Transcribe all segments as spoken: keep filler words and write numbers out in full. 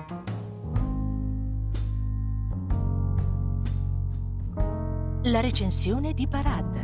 La recensione di Parad.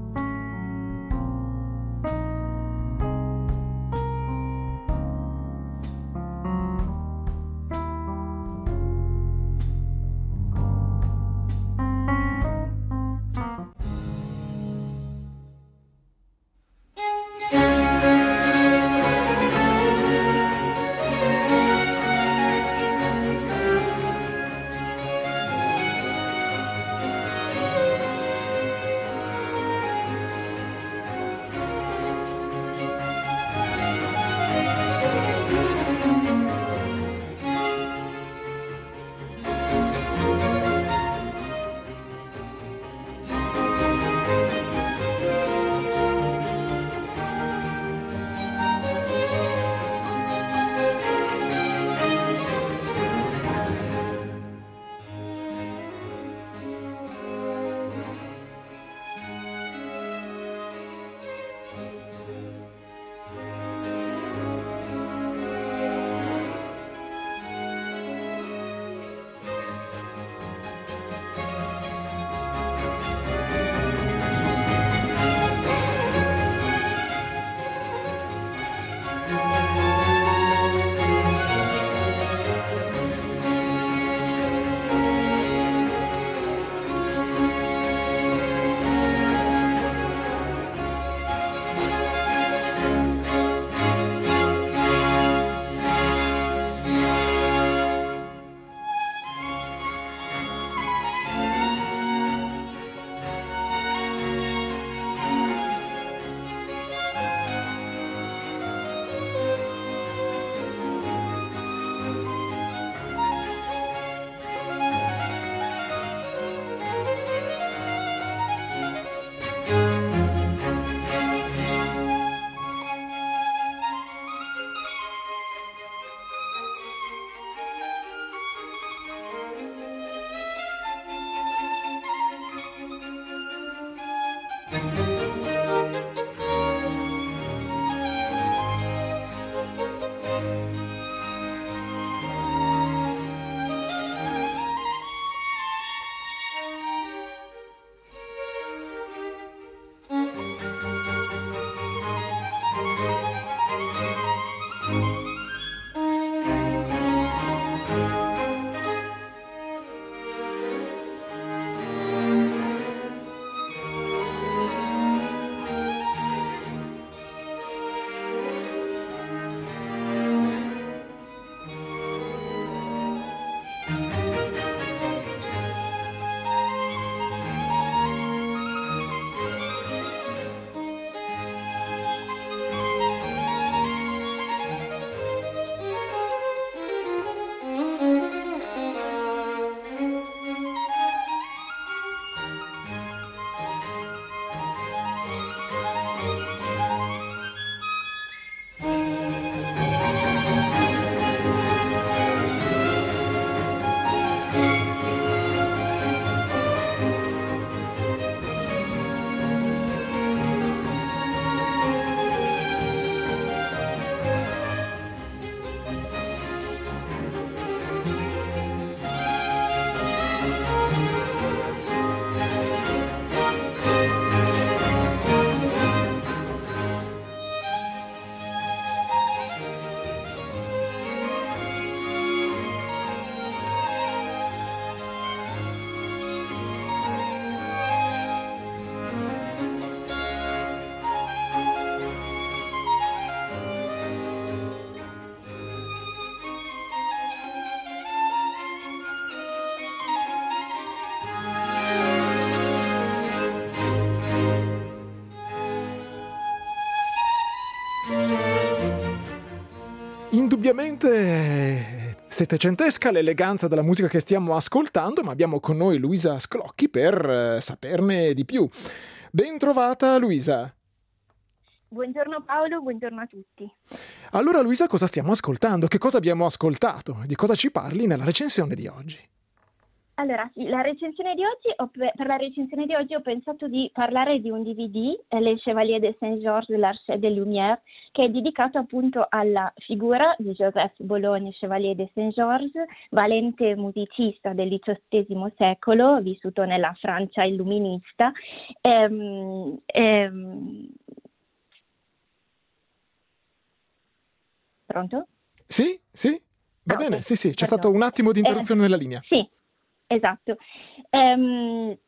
Indubbiamente settecentesca l'eleganza della musica che stiamo ascoltando, ma abbiamo con noi Luisa Sclocchi per eh, saperne di più. Ben trovata Luisa. Buongiorno Paolo, buongiorno a tutti. Allora Luisa, cosa stiamo ascoltando? Che cosa abbiamo ascoltato? Di cosa ci parli nella recensione di oggi? Allora, sì, la recensione di oggi ho pe- per la recensione di oggi ho pensato di parlare di un D V D, eh, Les Chevaliers de Saint-Georges de l'Arche des Lumières, che è dedicato appunto alla figura di Joseph Bologne, Chevalier de Saint-Georges, valente musicista del diciottesimo secolo, vissuto nella Francia illuminista. Ehm, ehm... Pronto? Sì, sì, va Ah, bene, ok, sì, sì, c'è perdono. stato un attimo di interruzione Eh, nella linea. sì, esatto. Ehm,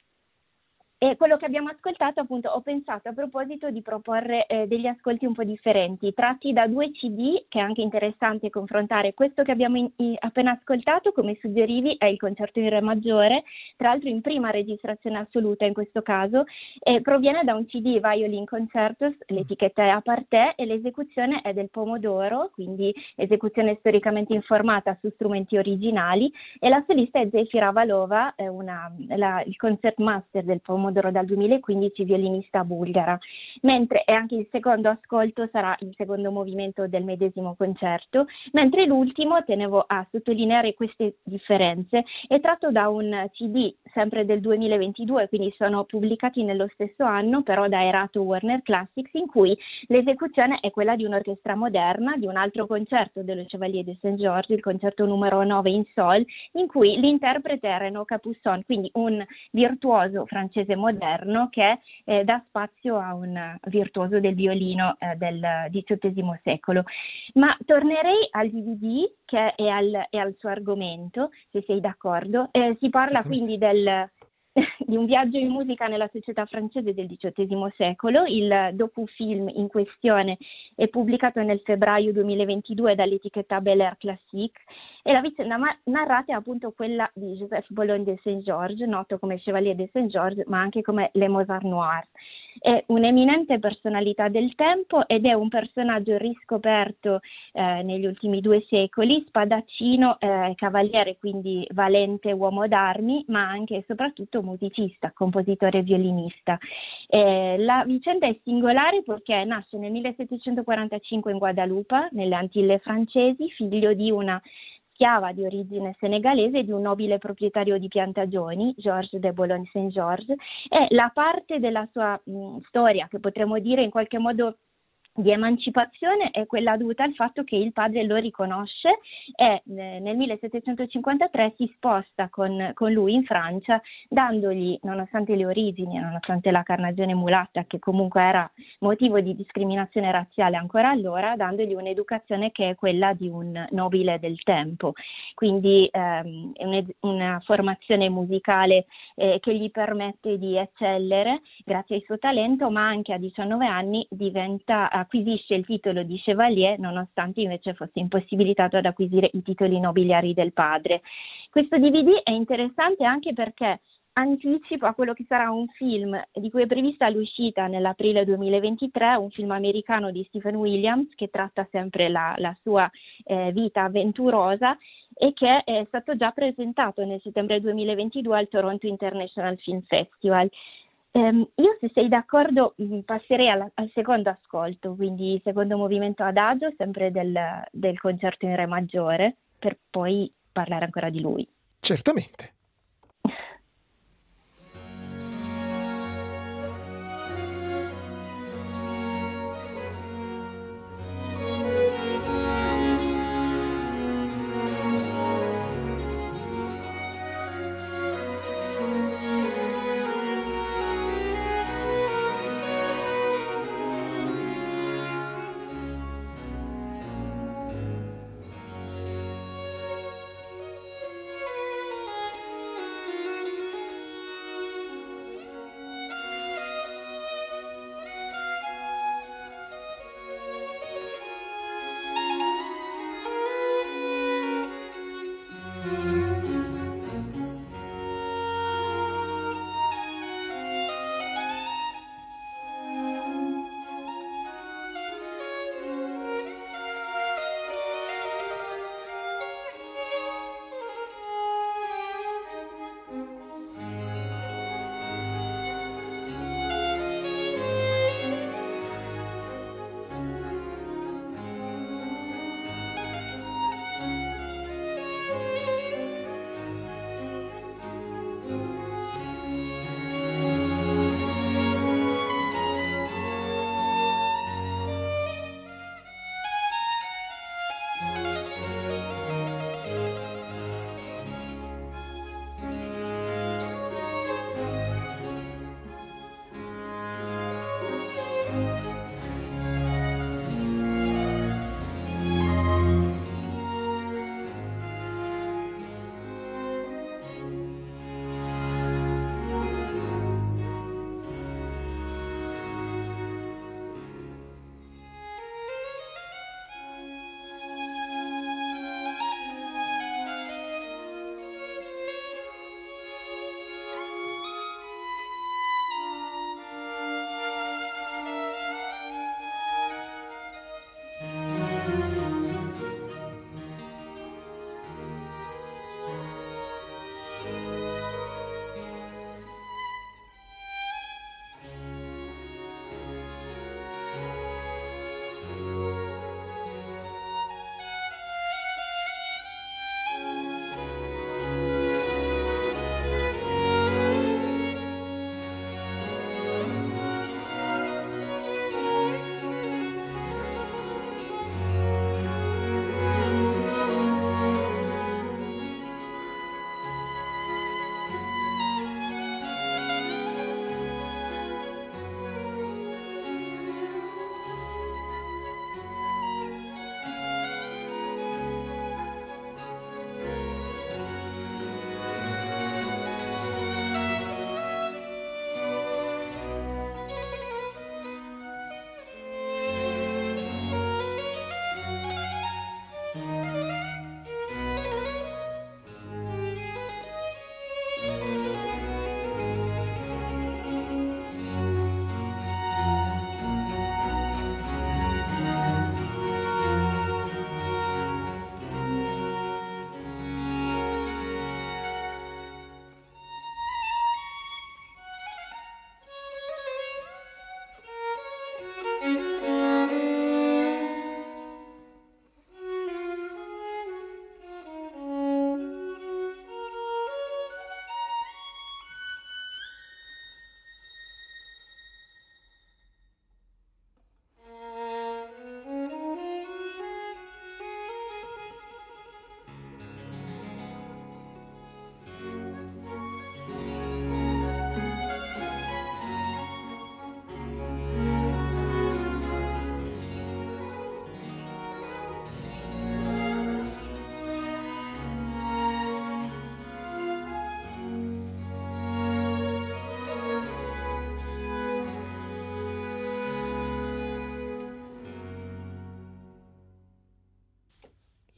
E quello che abbiamo ascoltato, appunto, ho pensato a proposito di proporre eh, degli ascolti un po' differenti, tratti da due C D, che è anche interessante confrontare questo che abbiamo in, in, appena ascoltato, come suggerivi, è il concerto in Re maggiore, tra l'altro in prima registrazione assoluta in questo caso, e proviene da un C D Violin Concertos, l'etichetta è a parte e l'esecuzione è del Pomodoro, quindi esecuzione storicamente informata su strumenti originali, e la solista è Zefira Valova, è una, la, il concertmaster del Pomodoro dal duemilaquindici, violinista bulgara, mentre e anche il secondo ascolto sarà il secondo movimento del medesimo concerto, mentre l'ultimo, tenevo a sottolineare queste differenze, è tratto da un C D sempre del duemilaventidue, quindi sono pubblicati nello stesso anno, però da Erato Warner Classics, in cui l'esecuzione è quella di un'orchestra moderna, di un altro concerto dello Chevalier de Saint-Georges, il concerto numero nove in sol, in cui l'interprete è Renaud Capuçon, quindi un virtuoso francese moderno che eh, dà spazio a un virtuoso del violino eh, del diciottesimo secolo. Ma tornerei al D V D che è al, è al suo argomento, se sei d'accordo. Eh, si parla Certamente. quindi del di un viaggio in musica nella società francese del diciottesimo secolo. Il docufilm in questione è pubblicato nel febbraio duemilaventidue dall'etichetta Bel Air Classique e la vicenda ma- narrata è appunto quella di Joseph Bologne de Saint-Georges, noto come Chevalier de Saint-Georges ma anche come Le Mozart Noir. È un'eminente personalità del tempo ed è un personaggio riscoperto eh, negli ultimi due secoli, spadaccino, eh, cavaliere, quindi valente uomo d'armi, ma anche e soprattutto musicista, compositore e violinista. Eh, la vicenda è singolare perché nasce nel millesettecentoquarantacinque in Guadalupe, nelle Antille francesi, figlio di una schiava di origine senegalese e di un nobile proprietario di piantagioni, Georges de Bologne Saint-Georges, e la parte della sua mh, storia che potremmo dire in qualche modo di emancipazione è quella dovuta al fatto che il padre lo riconosce e eh, nel millesettecentocinquantatré si sposta con, con lui in Francia, dandogli, nonostante le origini, nonostante la carnagione mulatta, che comunque era motivo di discriminazione razziale ancora allora, dandogli un'educazione che è quella di un nobile del tempo. Quindi ehm, è una formazione musicale eh, che gli permette di eccellere grazie al suo talento, ma anche a diciannove anni diventa acquisisce il titolo di chevalier, nonostante invece fosse impossibilitato ad acquisire i titoli nobiliari del padre. Questo D V D è interessante anche perché anticipa quello che sarà un film di cui è prevista l'uscita nell'aprile duemilaventitré, un film americano di Stephen Williams che tratta sempre la, la sua eh, vita avventurosa e che è stato già presentato nel settembre duemilaventidue al Toronto International Film Festival. Um, io, se sei d'accordo, mh, passerei alla, al secondo ascolto, quindi secondo movimento adagio, sempre del, del concerto in Re maggiore, per poi parlare ancora di lui. Certamente.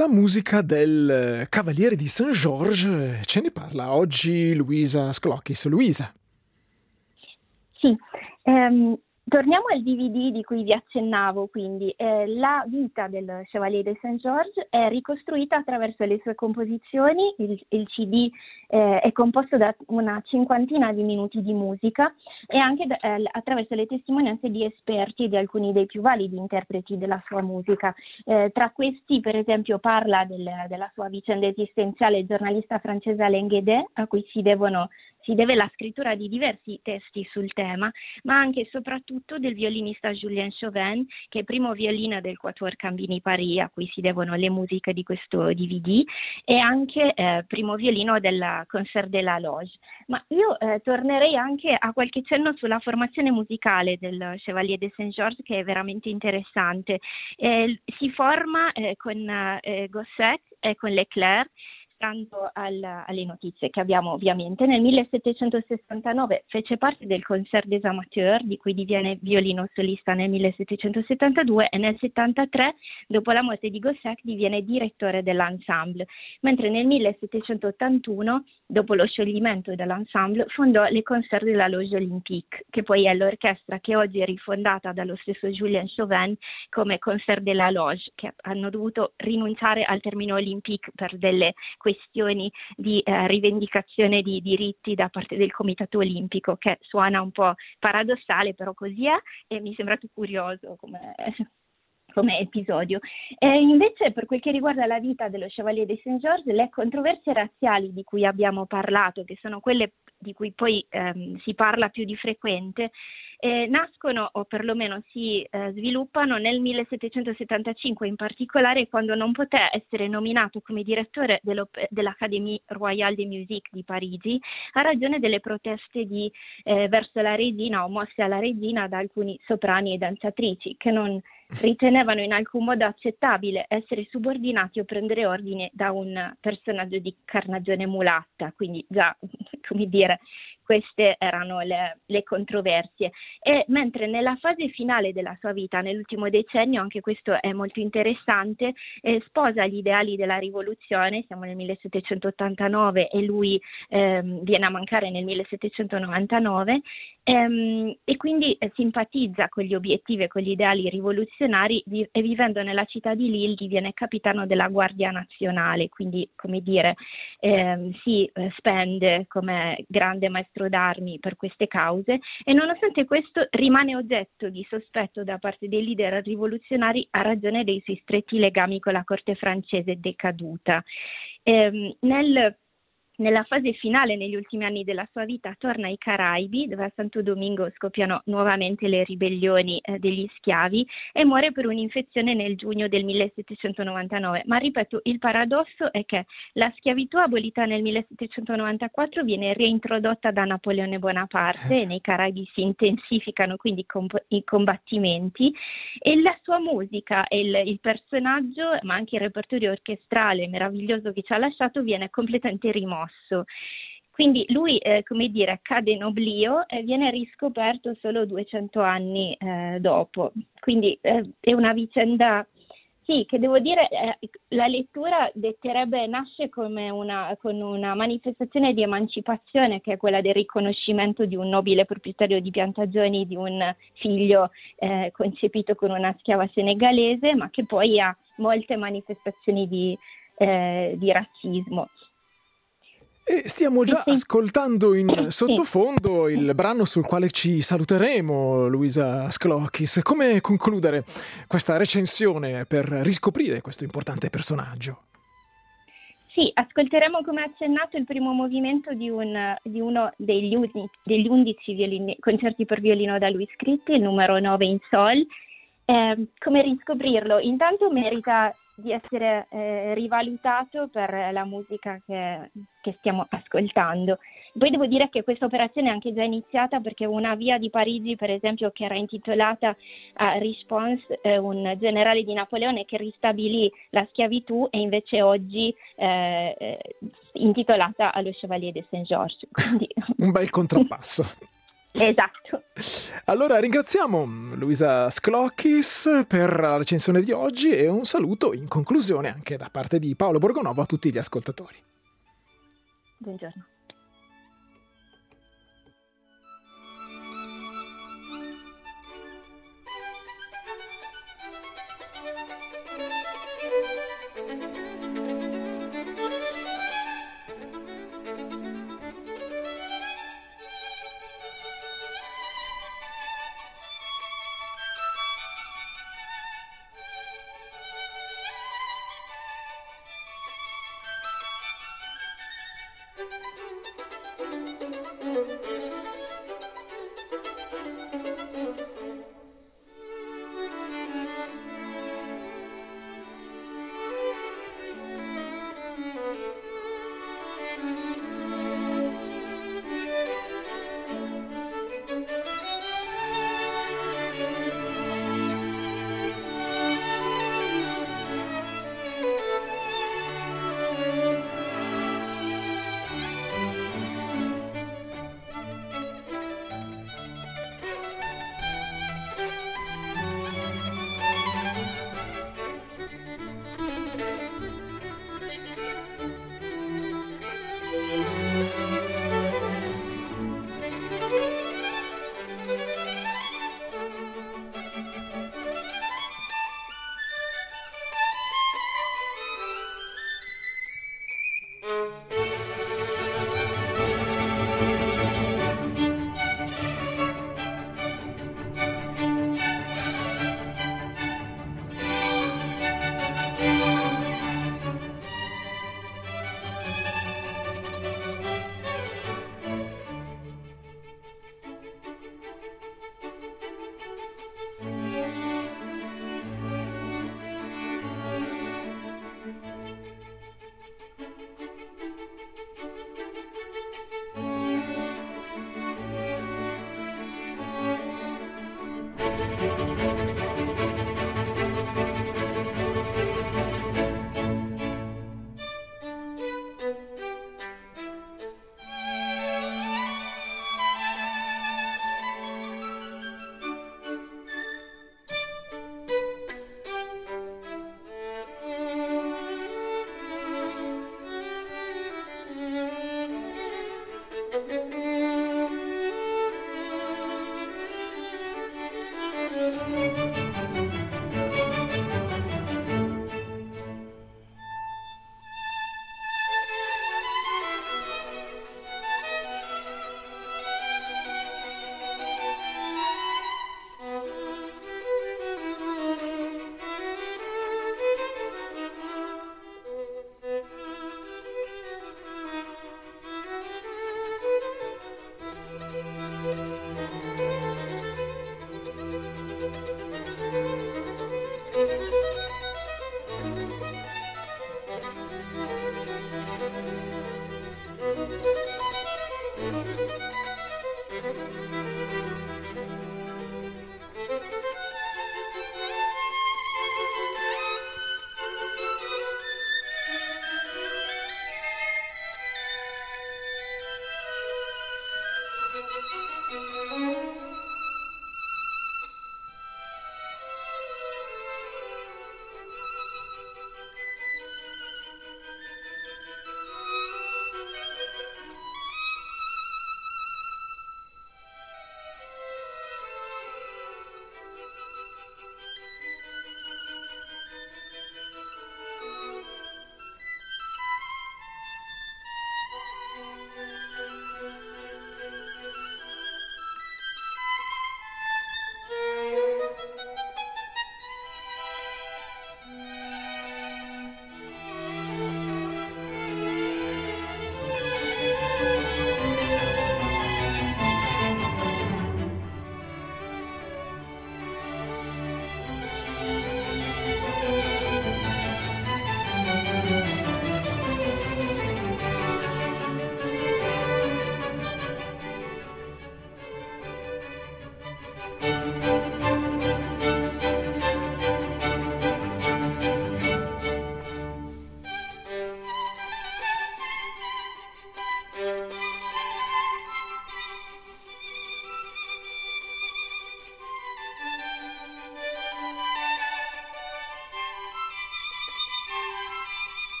la musica del Cavaliere di Saint-Georges. Ce ne parla oggi Luisa Sclocchis. Luisa. Sì, ehm, torniamo al D V D di cui vi accennavo, quindi eh, la vita del Chevalier de Saint-Georges è ricostruita attraverso le sue composizioni. Il, il C D eh, è composto da una cinquantina di minuti di musica e anche da, eh, attraverso le testimonianze di esperti e di alcuni dei più validi interpreti della sua musica. Eh, tra questi, per esempio, parla del, della sua vicenda esistenziale il giornalista francese Alain Guédet, a cui si devono Si deve la scrittura di diversi testi sul tema, ma anche e soprattutto del violinista Julien Chauvin, che è primo violino del Quatuor Cambini Paris, a cui si devono le musiche di questo D V D, e anche eh, primo violino del Concert de la Loge. Ma io eh, tornerei anche a qualche cenno sulla formazione musicale del Chevalier de Saint-Georges, che è veramente interessante. Eh, si forma eh, con eh, Gossec e con Leclerc. Stando al, alle notizie che abbiamo ovviamente, nel millesettecentosessantanove fece parte del Concert des Amateurs, di cui diviene violino solista nel millesettecentosettantadue, e nel settantatré, dopo la morte di Gossec, diviene direttore dell'ensemble, mentre nel millesettecentottantuno, dopo lo scioglimento dell'ensemble, fondò le Concerts de la Loge Olympique, che poi è l'orchestra che oggi è rifondata dallo stesso Julien Chauvin come Concert de la Loge, che hanno dovuto rinunciare al termine Olympique per delle questioni di eh, rivendicazione di diritti da parte del Comitato Olimpico, che suona un po' paradossale, però così è, e mi sembra più curioso come, come episodio. E invece, per quel che riguarda la vita dello Chevalier de Saint-Georges, le controversie razziali di cui abbiamo parlato, che sono quelle di cui poi ehm, si parla più di frequente, Eh, nascono o perlomeno si eh, sviluppano nel millesettecentosettantacinque, in particolare quando non poté essere nominato come direttore dell'Académie Royale de Musique di Parigi a ragione delle proteste di, eh, verso la regina o mosse alla regina da alcuni soprani e danzatrici che non ritenevano in alcun modo accettabile essere subordinati o prendere ordine da un personaggio di carnagione mulatta, quindi già, come dire, queste erano le, le controversie. E mentre nella fase finale della sua vita, nell'ultimo decennio, anche questo è molto interessante, eh, sposa gli ideali della rivoluzione, siamo nel millesettecentottantanove e lui ehm, viene a mancare nel millesettecentonovantanove, ehm, e quindi eh, simpatizza con gli obiettivi e con gli ideali rivoluzionari vi- e vivendo nella città di Lille diviene capitano della Guardia Nazionale, quindi, come dire, ehm, si eh, spende come grande maestro d'armi per queste cause, e nonostante questo rimane oggetto di sospetto da parte dei leader rivoluzionari a ragione dei suoi stretti legami con la corte francese decaduta. Ehm, nel Nella fase finale, negli ultimi anni della sua vita, torna ai Caraibi, dove a Santo Domingo scoppiano nuovamente le ribellioni eh, degli schiavi, e muore per un'infezione nel giugno del millesettecentonovantanove. Ma ripeto, il paradosso è che la schiavitù abolita nel millesettecentonovantaquattro viene reintrodotta da Napoleone Bonaparte e nei Caraibi si intensificano quindi comp- i combattimenti, e la sua musica e il, il personaggio, ma anche il repertorio orchestrale meraviglioso che ci ha lasciato, viene completamente rimosso. Quindi lui, eh, come dire, cade in oblio e viene riscoperto solo duecento anni eh, dopo. Quindi eh, è una vicenda, sì, che devo dire, eh, la lettura detterebbe, nasce come una, con una manifestazione di emancipazione, che è quella del riconoscimento di un nobile proprietario di piantagioni di un figlio eh, concepito con una schiava senegalese, ma che poi ha molte manifestazioni di, eh, di razzismo. E stiamo già ascoltando in sottofondo il brano sul quale ci saluteremo, Luisa Sclocchis. Come concludere questa recensione per riscoprire questo importante personaggio? Sì, ascolteremo, come accennato, il primo movimento di, un, di uno degli, uni, degli undici violini, concerti per violino da lui scritti, il numero nove in sol. Eh, come riscoprirlo? Intanto merita di essere eh, rivalutato per la musica che, che stiamo ascoltando. Poi devo dire che questa operazione è anche già iniziata, perché una via di Parigi, per esempio, che era intitolata a Richepens, eh, un generale di Napoleone che ristabilì la schiavitù, e invece oggi eh, eh, intitolata allo Chevalier de Saint-Georges. Quindi... un bel contrappasso. Esatto. Allora ringraziamo Luisa Sclocchis per la recensione di oggi e un saluto in conclusione anche da parte di Paolo Borgonovo a tutti gli ascoltatori. Buongiorno.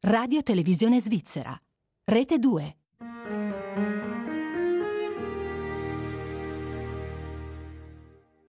Radio Televisione Svizzera. Rete due.